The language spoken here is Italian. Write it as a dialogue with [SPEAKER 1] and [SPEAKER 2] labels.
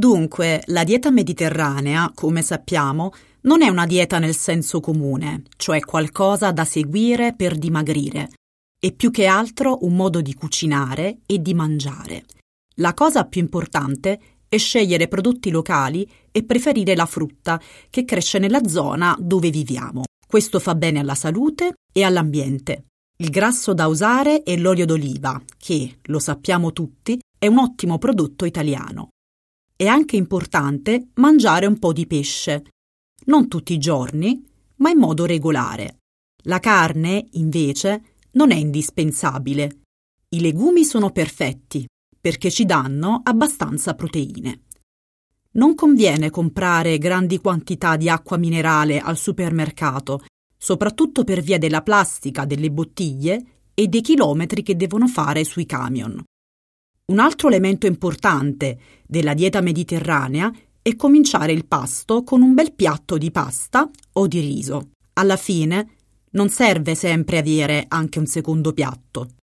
[SPEAKER 1] Dunque, la dieta mediterranea, come sappiamo, non è una dieta nel senso comune, cioè qualcosa da seguire per dimagrire. È più che altro un modo di cucinare e di mangiare. La cosa più importante è scegliere prodotti locali e preferire la frutta che cresce nella zona dove viviamo. Questo fa bene alla salute e all'ambiente. Il grasso da usare è l'olio d'oliva, che, lo sappiamo tutti, è un ottimo prodotto italiano. È anche importante mangiare un po' di pesce, non tutti i giorni, ma in modo regolare. La carne, invece, non è indispensabile. I legumi sono perfetti, perché ci danno abbastanza proteine. Non conviene comprare grandi quantità di acqua minerale al supermercato, soprattutto per via della plastica delle bottiglie e dei chilometri che devono fare sui camion. Un altro elemento importante della dieta mediterranea è cominciare il pasto con un bel piatto di pasta o di riso. Alla fine non serve sempre avere anche un secondo piatto.